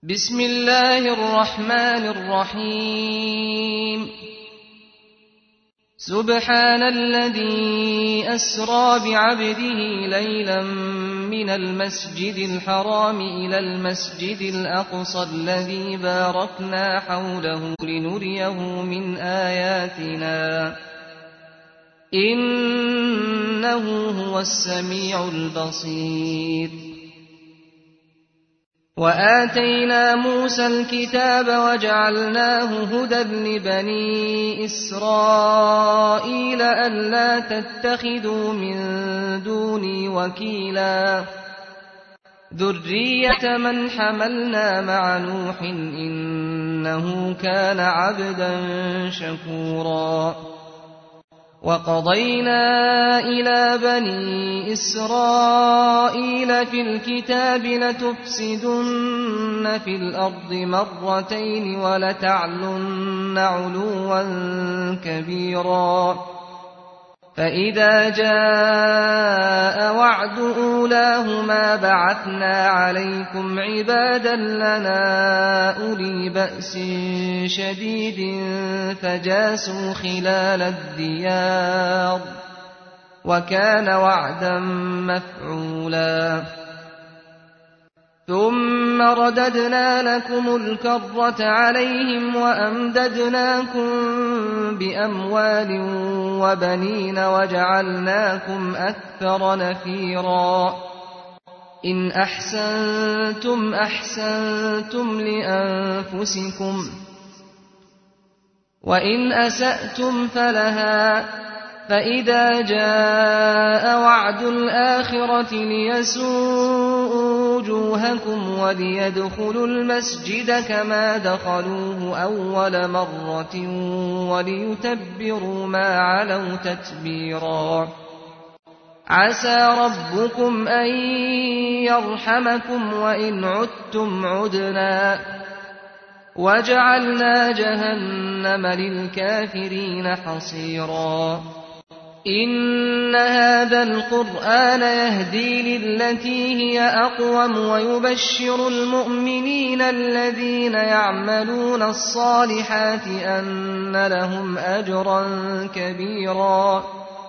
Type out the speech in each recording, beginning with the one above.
بسم الله الرحمن الرحيم سبحان الذي أسرى بعبده ليلا من المسجد الحرام إلى المسجد الأقصى الذي باركنا حوله لنريه من آياتنا إنه هو السميع البصير وآتينا موسى الكتاب وجعلناه هدى لبني إسرائيل ألا تتخذوا من دوني وكيلا ذرية من حملنا مع نوح إنه كان عبدا شكورا وقضينا إلى بني إسرائيل في الكتاب لتفسدن في الأرض مرتين ولتعلن علوا كبيرا فإذا جاء وعد أولاهما بعثنا عليكم عبادا لنا أولي بأس شديد فجاسوا خلال الديار وكان وعدا مفعولا ثم رددنا لكم الكرة عليهم وأمددناكم بأموال وبنين وجعلناكم أكثر نفيرا إن أحسنتم أحسنتم لأنفسكم وإن أسأتم فلها فإذا جاء وعد الآخرة ليسوءوا وجوهكم وليدخلوا المسجد كما دخلوه أول مرة وليتبروا ما علوا تتبيرا عسى ربكم أن يرحمكم وإن عدتم عدنا وجعلنا جهنم للكافرين حصيرا إن هذا القرآن يهدي للتي هي أقوم ويبشر المؤمنين الذين يعملون الصالحات أن لهم أجرا كبيرا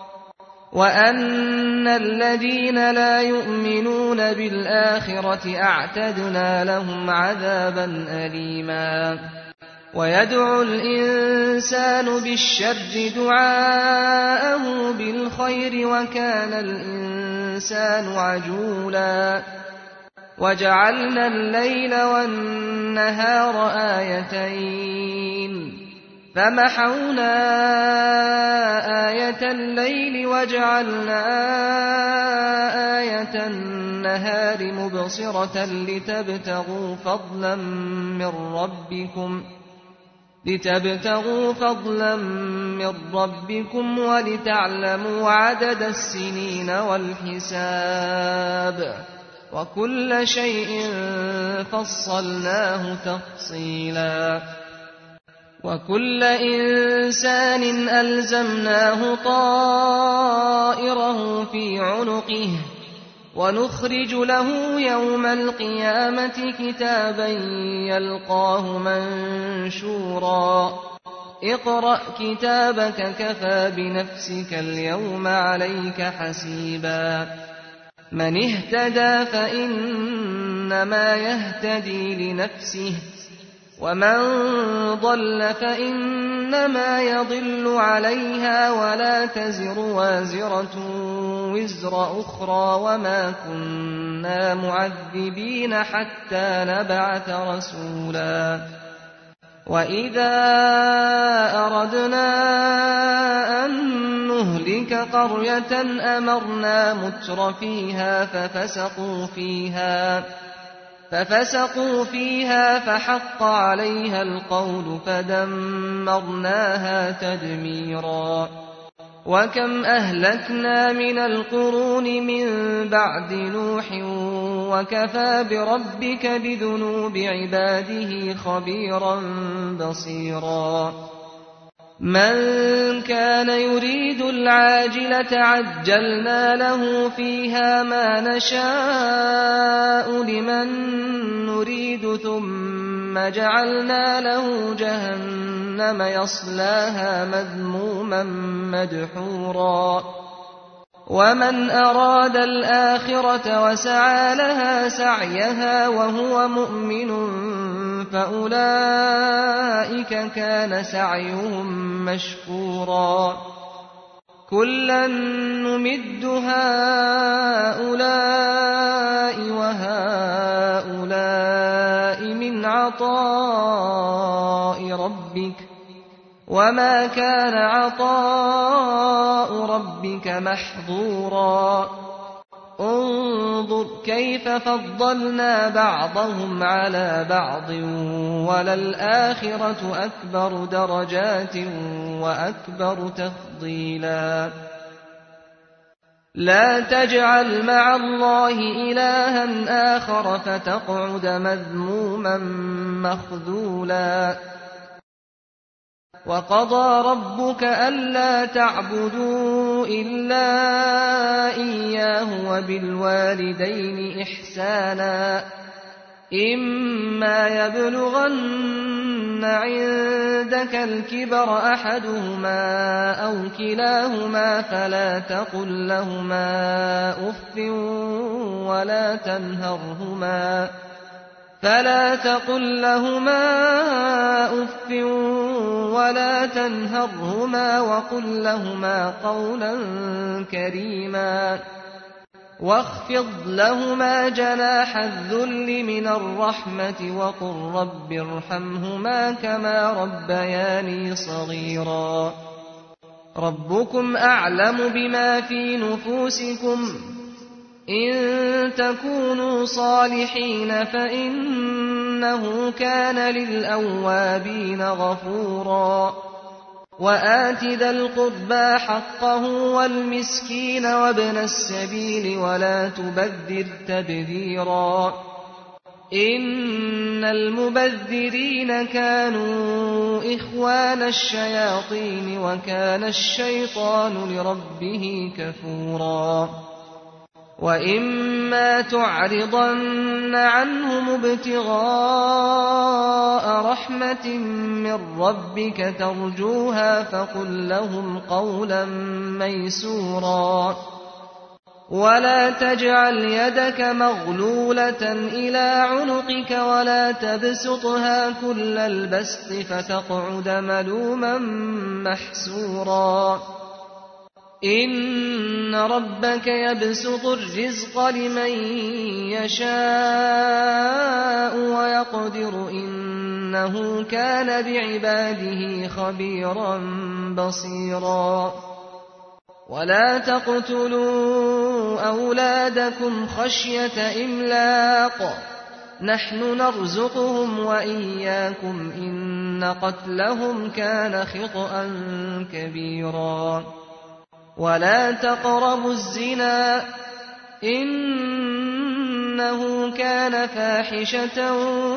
وأن الذين لا يؤمنون بالآخرة أعتدنا لهم عذابا أليما ويدعو الإنسان بالشر دعاءه بالخير وكان الإنسان عجولا وجعلنا الليل والنهار آيتين فمحونا آية الليل وجعلنا آية النهار مبصرة لتبتغوا فضلا من ربكم ولتعلموا عدد السنين والحساب وكل شيء فصلناه تفصيلا وكل إنسان ألزمناه طائره في عنقه ونخرج له يوم القيامة كتابا يلقاه منشورا اقرأ كتابك كفى بنفسك اليوم عليك حسيبا من اهتدى فإنما يهتدي لنفسه ومن ضل فإنما يضل عليها ولا تزر وازرة وزر أخرى وما كنا معذبين حتى نبعث رسولا وإذا أردنا أن نهلك قرية أمرنا متر فيها ففسقوا فيها فحق عليها القول فدمرناها تدميرا وكم أهلكنا من القرون من بعد نوح وكفى بربك بذنوب عباده خبيرا بصيرا مَن كَانَ يُرِيدُ الْعَاجِلَةَ عَجَّلْنَا لَهُ فِيهَا مَا نَشَاءُ لِمَن نُّرِيدُ ثُمَّ جَعَلْنَا لَهُ جَهَنَّمَ يَصْلَاهَا مَذْمُومًا مَّدْحُورًا وَمَنْ أَرَادَ الْآخِرَةَ وَسَعَىٰ لَهَا سَعْيَهَا وَهُوَ مُؤْمِنٌ فَأُولَٰئِكَ كَانَ سَعْيُهُم مَّشْكُورًا كُلًّا نُّمِدُّ هَٰؤُلَاءِ وَهَٰؤُلَاءِ مِنْ عَطَاءِ رَبِّكَ ۚ وَمَا كَانَ عَطَاءُ رَبِّكَ مَحْظُورًا انظُرْ كَيْفَ فَضَّلْنَا بَعْضَهُمْ عَلَىٰ بَعْضٍ وَلَلْآخِرَةُ أَكْبَرُ دَرَجَاتٍ وَأَكْبَرُ تَفْضِيلًا لَا تَجْعَلْ مَعَ اللَّهِ إِلَٰهًا آخَرَ فَتَقْعُدَ مَذْمُومًا مَّخْذُولًا وَقَضَىٰ رَبُّكَ أَلَّا تَعْبُدُوا إِلَّا إِيَّاهُ وَبِالْوَالِدَيْنِ إِحْسَانًا إِمَّا يَبْلُغَنَّ عِندَكَ الْكِبَرَ أَحَدُهُمَا أَوْ كِلَاهُمَا فَلَا تَقُل لَّهُمَا أُفٍّ وَلَا تَنْهَرْهُمَا وَقُل لَّهُمَا قَوْلًا كَرِيمًا وَاخْفِضْ لَهُمَا جَنَاحَ الذُّلِّ مِنَ الرَّحْمَةِ وَقُل رَّبِّ ارْحَمْهُمَا كَمَا رَبَّيَانِي صَغِيرًا رَّبُّكُمْ أَعْلَمُ بِمَا فِي نُفُوسِكُمْ ۚ إِن تَكُونُوا صَالِحِينَ فَإِنَّهُ كَانَ لِلْأَوَّابِينَ غَفُورًا وَآتِ ذَا الْقُرْبَىٰ حَقَّهُ وَالْمِسْكِينَ وَابْنَ السَّبِيلِ وَلَا تُبَذِّرْ تَبْذِيرًا إِنَّ الْمُبَذِّرِينَ كَانُوا إِخْوَانَ الشَّيَاطِينِ وَكَانَ الشَّيْطَانُ لِرَبِّهِ كَفُورًا وَإِمَّا تُعْرِضَنَّ عَنْهُمُ ابْتِغَاءَ رَحْمَةٍ مِّن رَّبِّكَ تَرْجُوهَا فَقُل لَّهُمْ قَوْلًا مَّيْسُورًا وَلَا تَجْعَلْ يَدَكَ مَغْلُولَةً إِلَىٰ عُنُقِكَ وَلَا تَبْسُطْهَا كُلَّ الْبَسْطِ فَتَقْعُدَ مَلُومًا مَّحْسُورًا إِنَّ رَبَّكَ يَبْسُطُ الرِّزْقَ لِمَن يَشَاءُ وَيَقْدِرُ ۚ إِنَّهُ كَانَ بِعِبَادِهِ خَبِيرًا بَصِيرًا وَلَا تَقْتُلُوا أَوْلَادَكُمْ خَشْيَةَ إِمْلَاقٍ ۖ نَّحْنُ نَرْزُقُهُمْ وَإِيَّاكُمْ ۚ إِنَّ قَتْلَهُمْ كَانَ خِطْئًا كَبِيرًا وَلَا تَقْرَبُوا الزِّنَا ۖ إِنَّهُ كَانَ فَاحِشَةً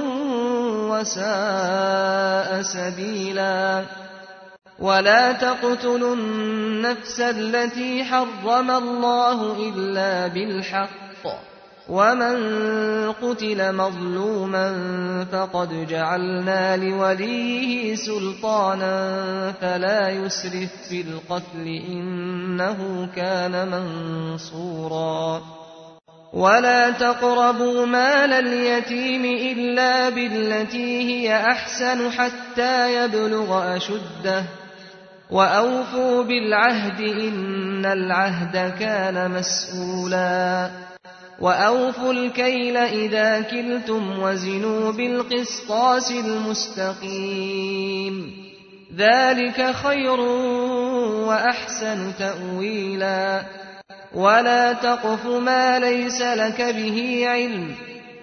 وَسَاءَ سَبِيلًا وَلَا تَقْتُلُوا النَّفْسَ الَّتِي حَرَّمَ اللَّهُ إِلَّا بِالْحَقِّ ۚ وَمَن قُتِلَ مَظْلُومًا فَقَدْ جَعَلْنَا لِوَلِيِّهِ سُلْطَانًا فَلَا يُسْرِف فِّي الْقَتْلِ ۖ إِنَّهُ كَانَ مَنصُورًا وَلَا تَقْرَبُوا مَالَ الْيَتِيمِ إِلَّا بِالَّتِي هِيَ أَحْسَنُ حَتَّىٰ يَبْلُغَ أَشُدَّهُ ۖ وَأَوْفُوا بِالْعَهْدِ ۖ إِنَّ الْعَهْدَ كَانَ مَسْئُولًا وَأَوْفُوا الْكَيْلَ إِذَا كِلْتُمْ وَزِنُوا بِالْقِسْطَاسِ الْمُسْتَقِيمِ ذَٰلِكَ خَيْرٌ وَأَحْسَنُ تَأْوِيلًا وَلَا تَقْفُ مَا لَيْسَ لَكَ بِهِ عِلْمٌ ۚ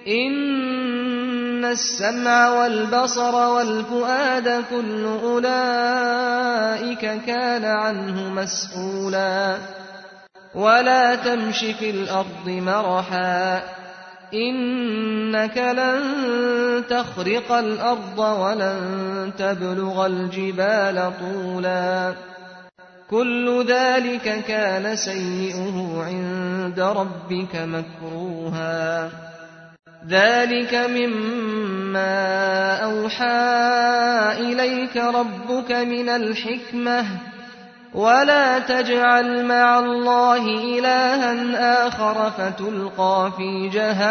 إِنَّ السَّمْعَ وَالْبَصَرَ وَالْفُؤَادَ كُلُّ أُولَٰئِكَ كَانَ عَنْهُ مَسْئُولًا وَلَا تَمْشِ فِي الْأَرْضِ مَرَحًا إنك لن تخرق الأرض ولن تبلغ الجبال طولا كل ذلك كان سيئه عند ربك مكروها ذلك مما أوحى إليك ربك من الحكمة ولا تجعل مع الله إلها آخر فتلقى في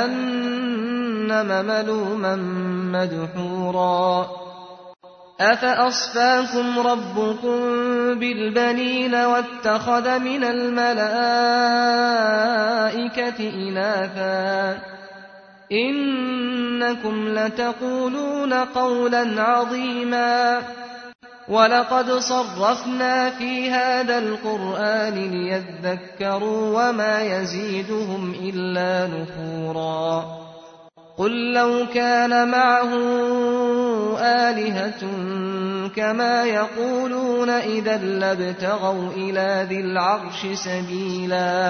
جهنم ملوما مدحورا أفأصفاكم ربكم بالبنين واتخذ من الملائكة إناثا إنكم لتقولون قولا عظيما ولقد صرفنا في هذا القرآن ليذكروا وما يزيدهم إلا نفورا قل لو كان معه آلهة كما يقولون إذا لابتغوا إلى ذي العرش سبيلا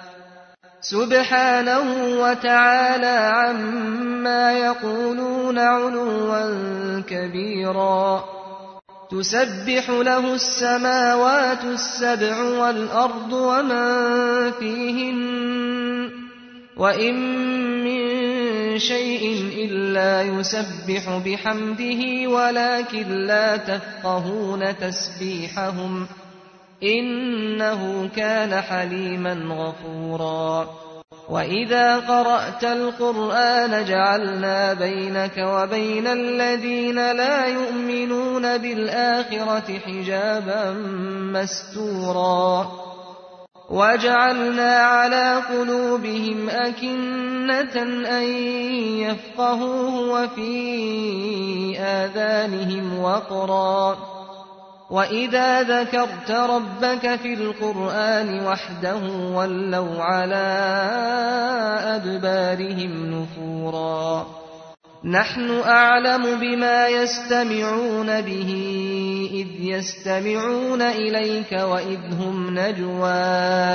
سبحانه وتعالى عما يقولون علوا كبيرا تسبح له السماوات السبع والأرض ومن فيهن وإن من شيء إلا يسبح بحمده ولكن لا تفقهون تسبيحهم إنه كان حليما غفورا وإذا قرأت القرآن جعلنا بينك وبين الذين لا يؤمنون بالآخرة حجابا مستورا وجعلنا على قلوبهم أكنة أن يفقهوه وفي آذانهم وقرا وإذا ذكرت ربك في القرآن وحده ولوا على أدبارهم نفورا نحن أعلم بما يستمعون به إذ يستمعون إليك وإذ هم نجوى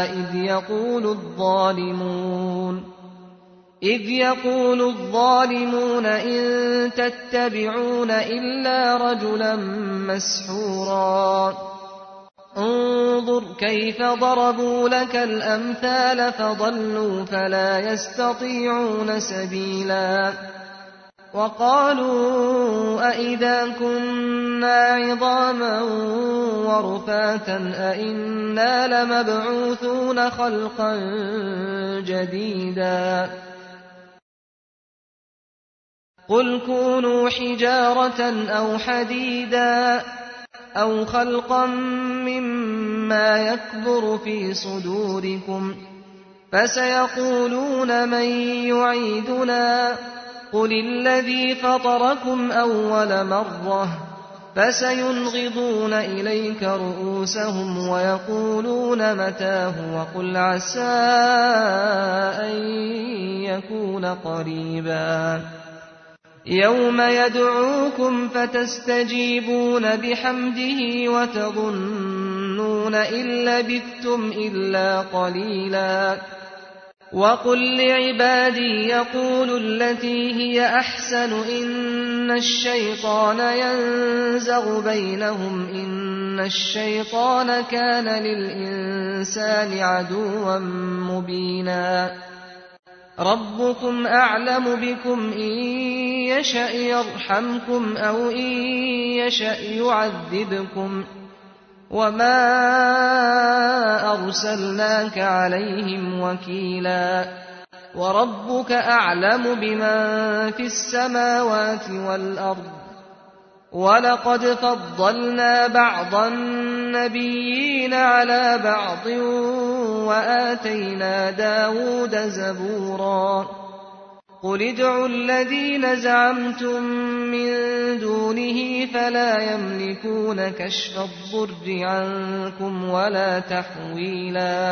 إذ يقول الظالمون إن تتبعون إلا رجلا مسحورا انظر كيف ضربوا لك الأمثال فضلوا فلا يستطيعون سبيلا وقالوا أئذا كنا عظاما ورفاتا أئنا لمبعوثون خلقا جديدا قل كونوا حجارة أو حديدا أو خلقا مما يكبر في صدوركم فسيقولون من يعيدنا قل الذي فطركم أول مرة فسينغضون إليك رؤوسهم ويقولون متاه وقل عسى أن يكون قريبا يوم يدعوكم فتستجيبون بحمده وتظنون إن لبثتم إلا قليلا وقل لعبادي يقولوا التي هي أحسن إن الشيطان ينزغ بينهم إن الشيطان كان للإنسان عدوا مبينا ربكم أعلم بكم إن يشأ يرحمكم أو إن يشأ يعذبكم وما أرسلناك عليهم وكيلا وربك أعلم بمن في السماوات والأرض ولقد فضلنا بعض النبيين على بعض وآتينا داود زبورا قل ادعوا الذين زعمتم من دونه فلا يملكون كشف الضر عنكم ولا تحويلا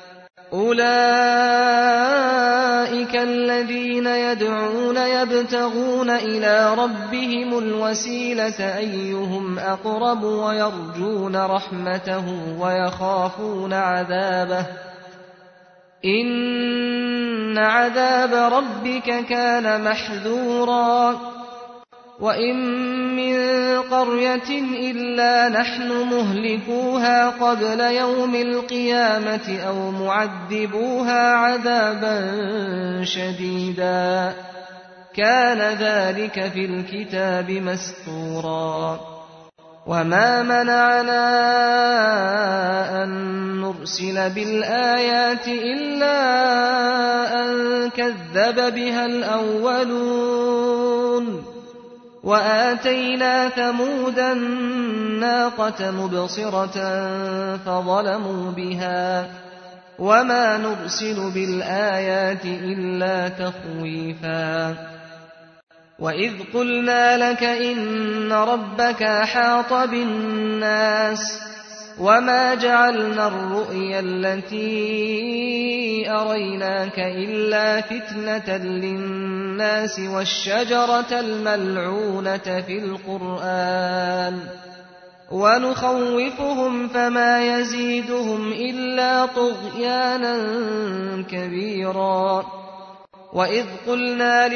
أولئك الذين يدعون يبتغون إلى ربهم الوسيلة أيهم أقرب ويرجون رحمته ويخافون عذابه إن عذاب ربك كان محذورا وإن من قرية إلا نحن مهلكوها قبل يوم القيامة أو معذبوها عذابا شديدا كان ذلك في الكتاب مسطورا وما منعنا أن نرسل بالآيات إلا أن كذب بها الأولون وآتينا ثمود الناقة مبصرة فظلموا بها وما نرسل بالآيات إلا تخويفا وإذ قلنا لك إن ربك أحاط بالناس وما جعلنا الرؤيا التي أريناك إلا فتنة للناس والشجرة الملعونة في القرآن ونخوفهم فما يزيدهم إلا طغيانا كبيرا وإذ قلنا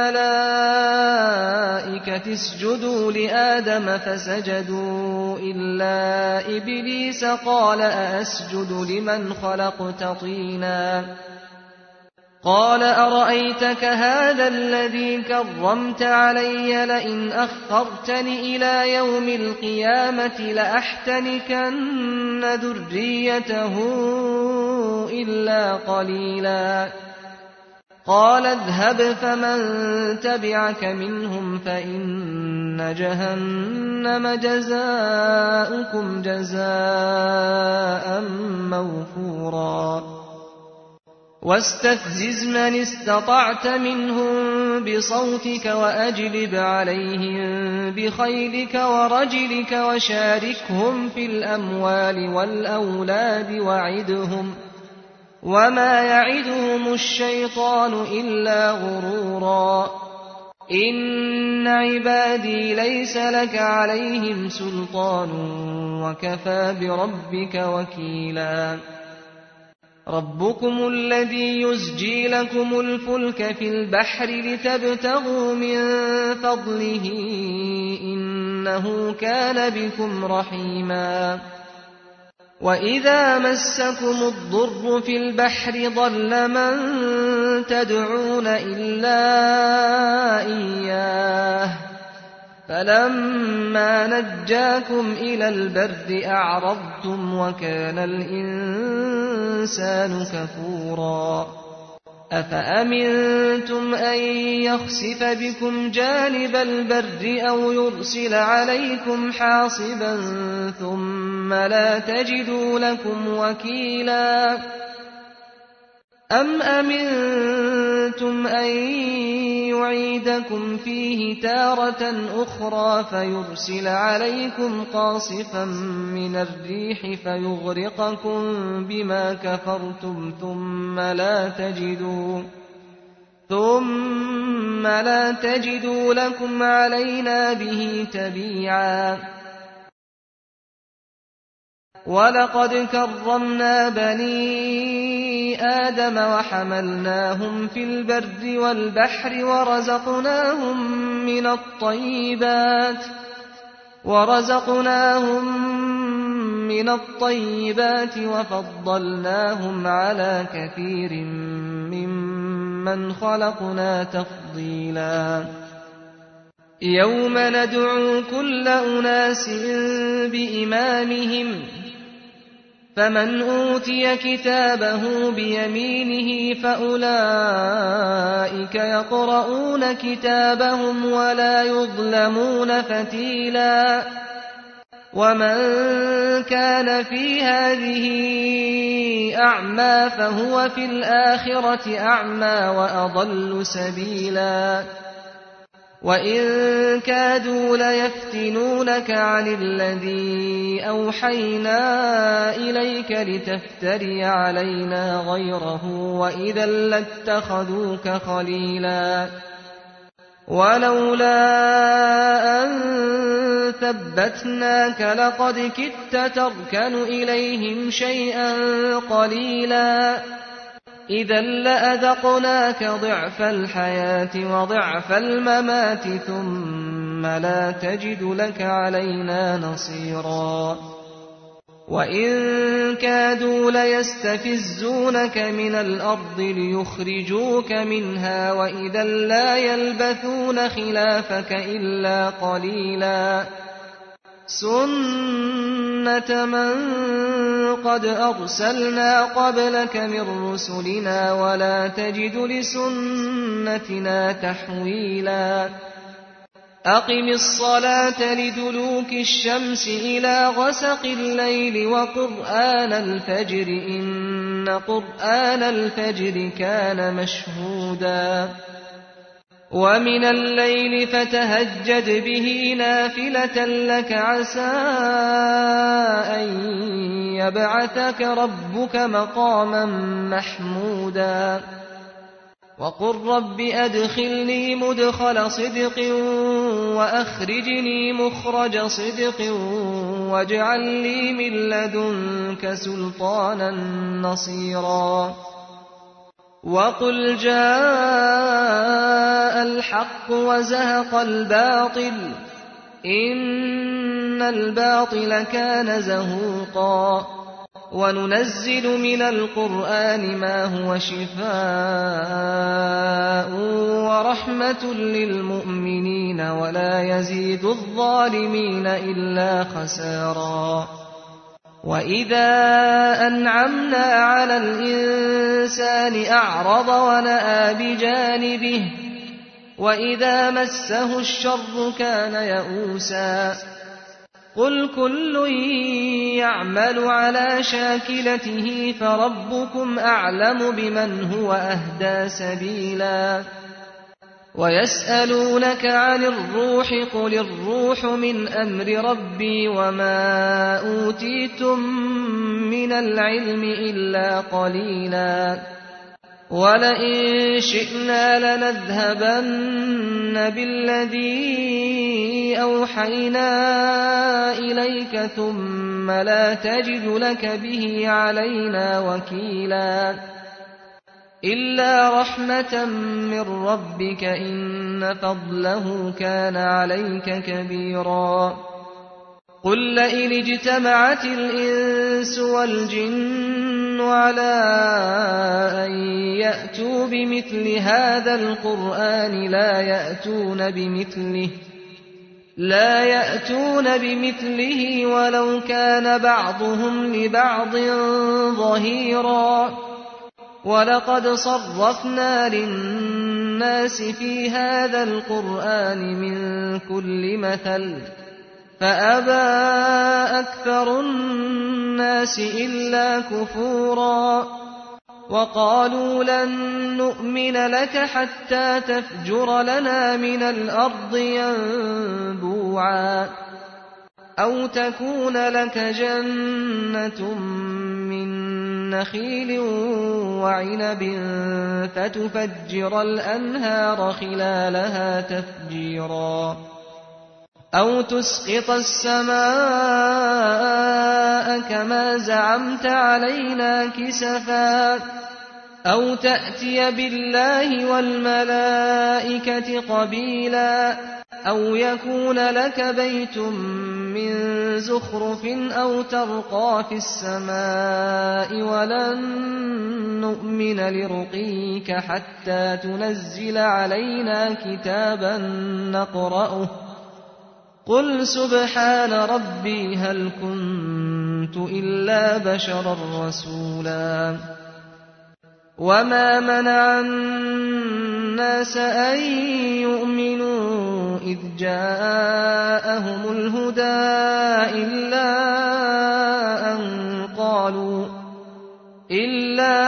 للملائكة اسجدوا لآدم فسجدوا إلا إبليس قال أأسجد لمن خلقت طينا قال أرأيتك هذا الذي كرمت علي لئن أخرتني إلى يوم القيامة لأحتنكن ذريته إلا قليلا قال اذهب فمن تبعك منهم فإن جهنم جزاؤكم جزاء موفورا واستفزز من استطعت منهم بصوتك وأجلب عليهم بخيلك ورجلك وشاركهم في الأموال والأولاد وعدهم وما يعدهم الشيطان إلا غرورا إن عبادي ليس لك عليهم سلطان وكفى بربك وكيلا ربكم الذي يزجي لكم الفلك في البحر لتبتغوا من فضله إنه كان بكم رحيما وإذا مسكم الضر في البحر ضل من تدعون إلا إياه فلما نجاكم إلى البر أعرضتم وكان الإنسان كفورا أفأمنتم أن يخسف بكم جانب البر أو يرسل عليكم حاصبا ثم لا تجدوا لكم وكيلا أم أمنتم أن يعيدكم فيه تارة أخرى فيرسل عليكم قاصفا من الريح فيغرقكم بما كفرتم ثم لا تجدوا لكم علينا به تبيعا ولقد كرمنا بني آدم وحملناهم في البر والبحر ورزقناهم من الطيبات وفضلناهم على كثير ممن خلقنا تفضيلا يوم ندعو كل أناس بإمامهم فمن أوتي كتابه بيمينه فأولئك يقرؤون كتابهم ولا يظلمون فتيلا ومن كان في هذه أعمى فهو في الآخرة أعمى وأضل سبيلا وإن كادوا ليفتنونك عن الذي أوحينا إليك لتفتري علينا غيره وإذا لاتخذوك خليلا ولولا أن ثبتناك لقد كدت تركن إليهم شيئا قليلا إذا لأذقناك ضعف الحياة وضعف الممات ثم لا تجد لك علينا نصيرا وإن كادوا ليستفزونك من الأرض ليخرجوك منها وإذا لا يلبثون خلافك إلا قليلا سنة من قد أرسلنا قبلك من رسلنا ولا تجد لسنتنا تحويلا أقم الصلاة لدلوك الشمس إلى غسق الليل وقرآن الفجر إن قرآن الفجر كان مشهودا ومن الليل فتهجد به نافلة لك عسى أن يبعثك ربك مقاما محمودا وقل رب أدخلني مدخل صدق وأخرجني مخرج صدق واجعل لي من لدنك سلطانا نصيرا وقل جاء الحق وزهق الباطل إن الباطل كان زهوقا وننزل من القرآن ما هو شفاء ورحمة للمؤمنين ولا يزيد الظالمين إلا خسارا وإذا أنعمنا على الإنسان أعرض ونأى بجانبه وإذا مسه الشر كان يئوسا قل كل يعمل على شاكلته فربكم أعلم بمن هو أهدى سبيلا ويسألونك عن الروح قل الروح من أمر ربي وما أوتيتم من العلم إلا قليلا ولئن شئنا لنذهبن بالذي أوحينا إليك ثم لا تجد لك به علينا وكيلا إلا رحمة من ربك إن فضله كان عليك كبيرا قل لئن اجتمعت الإنس والجن على أن يأتوا بمثل هذا القرآن لا يأتون بمثله ولو كان بعضهم لبعض ظهيرا ولقد صرفنا للناس في هذا القرآن من كل مثل فأبى أكثر الناس إلا كفورا وقالوا لن نؤمن لك حتى تفجر لنا من الأرض ينبوعا أو تكون لك جنة من نخيل وعنب فتفجر الأنهار خلالها تفجيرا أو تسقط السماء كما زعمت علينا كسفا أو تأتي بالله والملائكة قبيلا أو يكون لك بيت من زخرف أو ترقى في السماء ولن نؤمن لرقيك حتى تنزل علينا كتابا نقرأه قل سبحان ربي هل كنت إلا بشرا رسولا وما منع الناس أن يؤمنوا إذ جاءهم الهدى إلا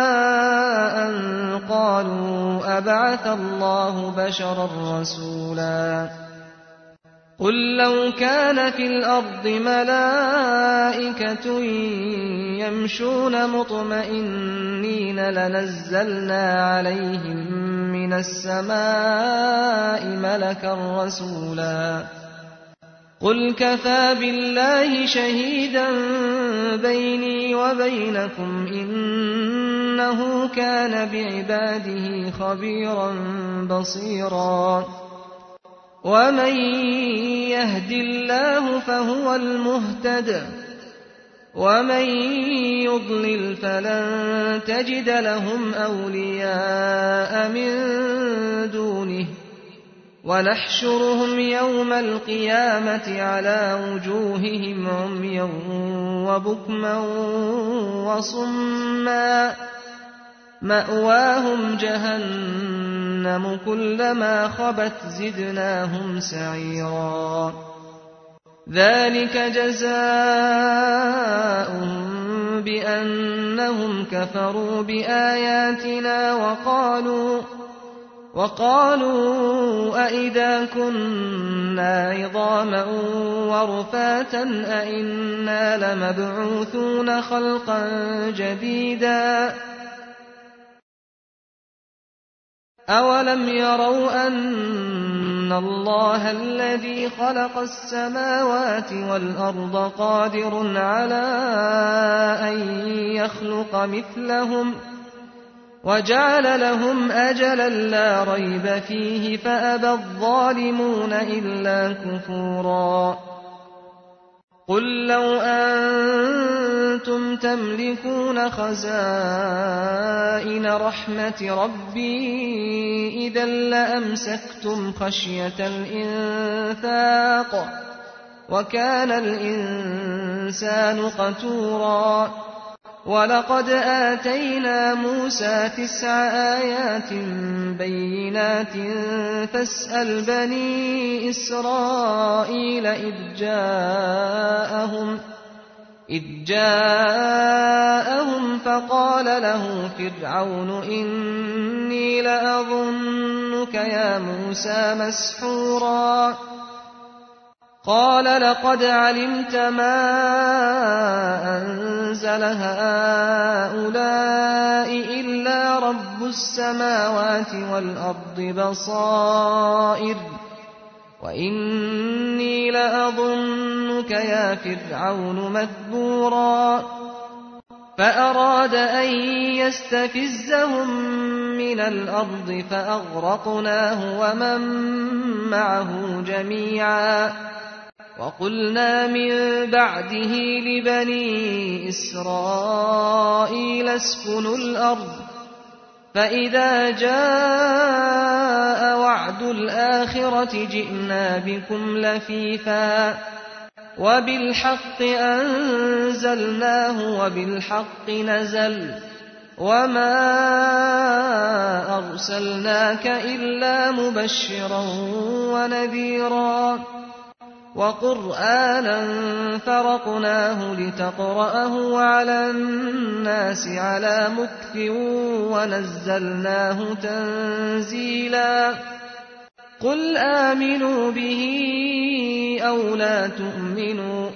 أن قالوا أبعث الله بشرا رسولا قل لو كان في الأرض ملائكة يمشون مطمئنين لنزلنا عليهم من السماء ملكا رسولا قل كفى بالله شهيدا بيني وبينكم إنه كان بعباده خبيرا بصيرا ومن يهد الله فهو المهتد ومن يضلل فلن تجد لهم أولياء من دونه ونحشرهم يوم القيامة على وجوههم عميا وبكما وصما مأواهم جهنم كلما خبت زدناهم سعيرا ذلك جزاؤهم بأنهم كفروا بآياتنا وقالوا أئذا كنا عظاما ورفاتا أئنا لمبعوثون خلقا جديدا أولم يروا أن الله الذي خلق السماوات والأرض قادر على أن يخلق مثلهم وجعل لهم أجلا لا ريب فيه فأبى الظالمون إلا كفورا قل لو أنتم تملكون خزائن رحمة ربي إذا لأمسكتم خشية الإنفاق وكان الإنسان قتورا ولقد آتينا موسى 9 آيات بينات فاسأل بني إسرائيل إذ جاءهم فقال له فرعون إني لأظنك يا موسى مسحورا قال لقد علمت ما أنزل هؤلاء إلا رب السماوات والأرض بصائر وإني لأظنك يا فرعون مذبورا فأراد أن يستفزهم من الأرض فأغرقناه ومن معه جميعا وقلنا من بعده لبني إسرائيل اسكنوا الأرض فإذا جاء وعد الآخرة جئنا بكم لفيفا وبالحق أنزلناه وبالحق نزل وما أرسلناك إلا مبشرا ونذيرا وقرآنا فرقناه لتقرأه على الناس على مكث ونزلناه تنزيلا قل آمنوا به أو لا تؤمنوا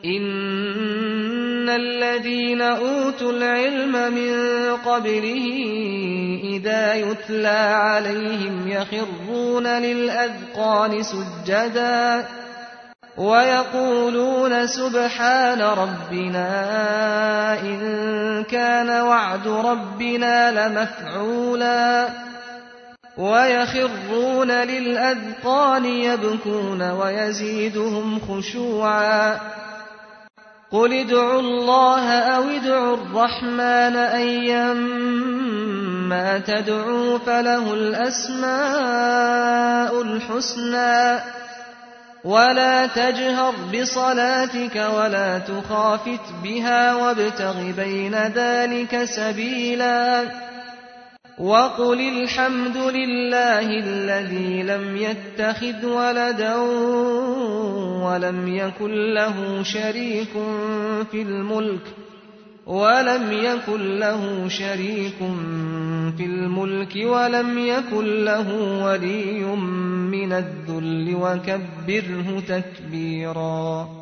إن الذين أوتوا العلم من قبله إذا يتلى عليهم يخرون للأذقان سجدا ويقولون سبحان ربنا إن كان وعد ربنا لمفعولا ويخرون للأذقان يبكون ويزيدهم خشوعا قل ادعوا الله أو ادعوا الرحمن أيما تدعوا فله الأسماء الحسنى ولا تجهر بصلاتك ولا تخافت بها وابتغ بين ذلك سبيلا وقل الحمد لله الذي لم يتخذ ولدا ولم يكن له شريك في الملك ولم يكن له ولي من الذل وكبره تكبيرا